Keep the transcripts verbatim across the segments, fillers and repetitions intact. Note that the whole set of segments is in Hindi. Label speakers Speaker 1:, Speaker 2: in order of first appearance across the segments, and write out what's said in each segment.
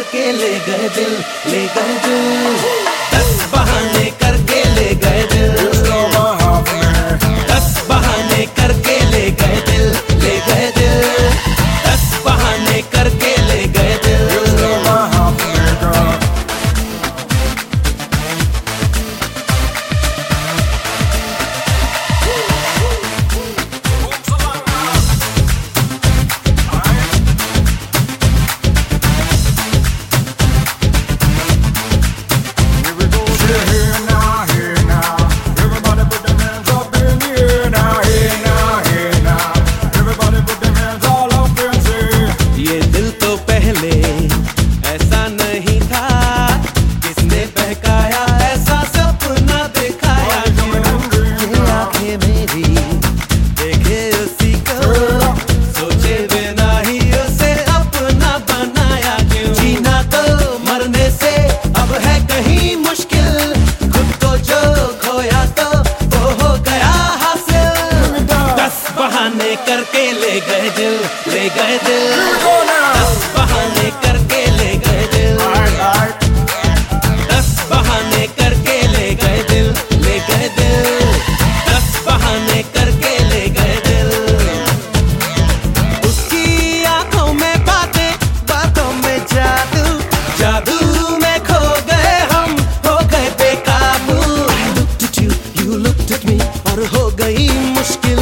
Speaker 1: करके ले गए दिल, ले गए दिल। दस बहाने करके ले गए दिल, दस बहाने करके ले गए दिल, ले गए दिल। दस बहाने करके ले गए दिल। करके ले गए दिल, ले गए दिल। दस बहाने करके ले गए दिल, दस बहाने करके ले गए दिल, ले गए दिल। दस बहाने करके ले गए दिल। उसकी आंखों में बातें, बातों में जादू, जादू में खो गए हम, हो गए बेकाबू। I looked at you, you looked at me, और हो गई मुश्किल।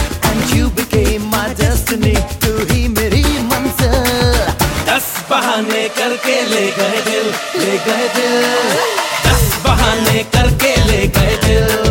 Speaker 1: तू ही मेरी मंजिल। दस बहाने करके ले गए दिल, ले गए दिल। दस बहाने करके ले गए दिल।